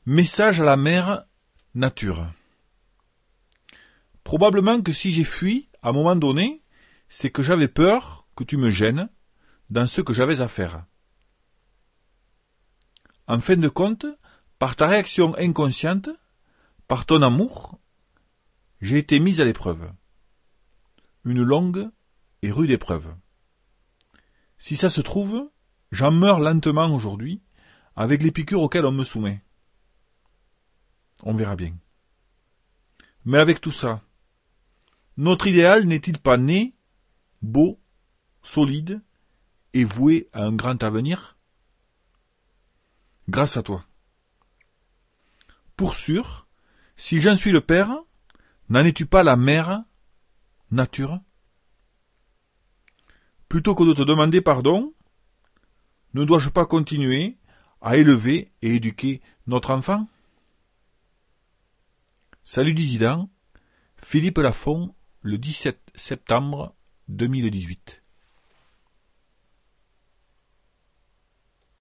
Message à la mère nature. Probablement que si j'ai fui, à un moment donné, c'est que j'avais peur que tu me gênes dans ce que j'avais à faire. En fin de compte, par ta réaction inconsciente, par ton amour, j'ai été mise à l'épreuve. Une longue et rude épreuve. Si ça se trouve, j'en meurs lentement aujourd'hui, avec les piqûres auxquelles on me soumet. On verra bien. Mais avec tout ça, notre idéal n'est-il pas né, beau, solide et voué à un grand avenir? Grâce à toi. Pour sûr, si j'en suis le père, n'en es-tu pas la mère, nature? Plutôt que de te demander pardon, ne dois-je pas continuer à élever et éduquer notre enfant? Salut dissident, Philippe Lafont, le 17 septembre 2018.